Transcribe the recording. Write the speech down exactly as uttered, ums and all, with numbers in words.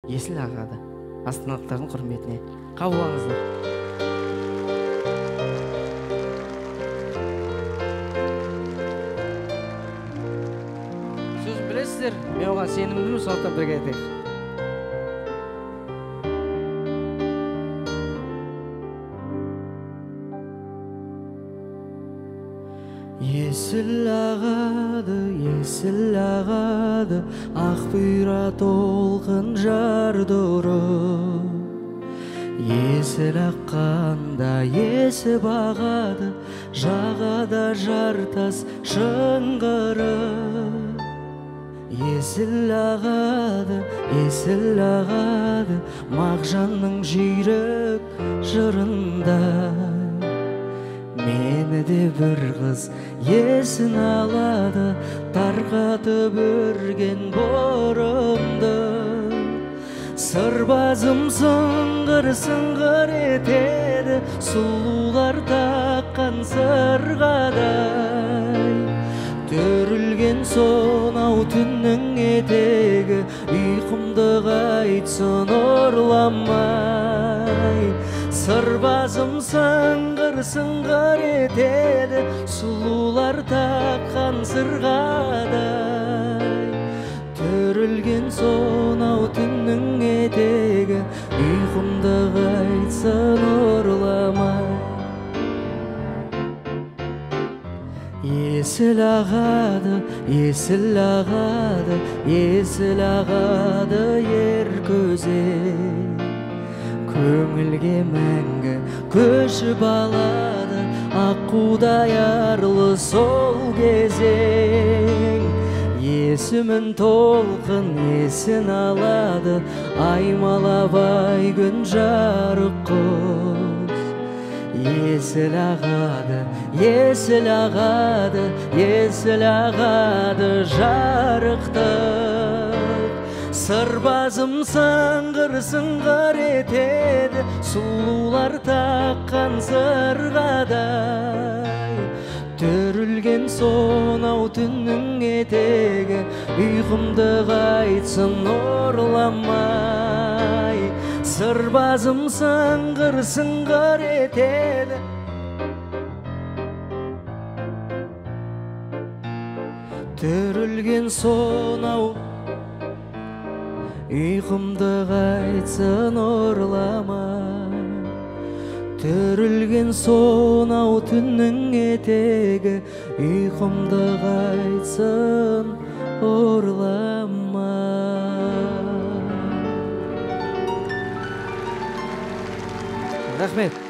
Есіл ағады астаналықтардың құрметіне қабыл алыңыздар. Сөз білесіздер, мен оған сенімдімін, сондықтан бірге айтайық. Есіл ағады, есіл ағады, ақ бұйра толқын жарды ұрып. Есіл аққанда есіп ағады, жағада жартас шыңғырып. Есіл ағады, есіл ағады, Мағжанның жүйрік жырындай. Мені де бір қыз есін алады, тарқатып өрген бұрымды. Сырбазым сыңғыр-сыңғыр етеді, сұлулар таққан сырғадай. Төрілген сонау түннің етегі, ұйқымды қайтсын орламай. Сырбазым сыңғыр-сыңғыр етеді, сұлулар таққан сырғадай. Төрілген сонау түннің етегі, ұйқымды қайтсын орламай. Есіл ағады, есіл ағады, есіл ағады ер көзек. Көңілге мәңгі көшіп алады, аққудай арлы сол кезең. Есімін толқын есін алады, аймалап ай күн жарық құс. Есіл ағады, есіл ағады, есіл ағады жарықтық. Сырбазым сыңғыр-сыңғыр етеді, сұлулар таққан сырғадай. Төрілген сонау түннің етегі, ұйқымды қайтсын орламай. Сырбазым сыңғыр-сыңғыр етеді, төрілген сонау ұйқымды қайтсын орламай. Төрілген сонау түннің етегі, ұйқымды қайтсын орламай. Рахмет.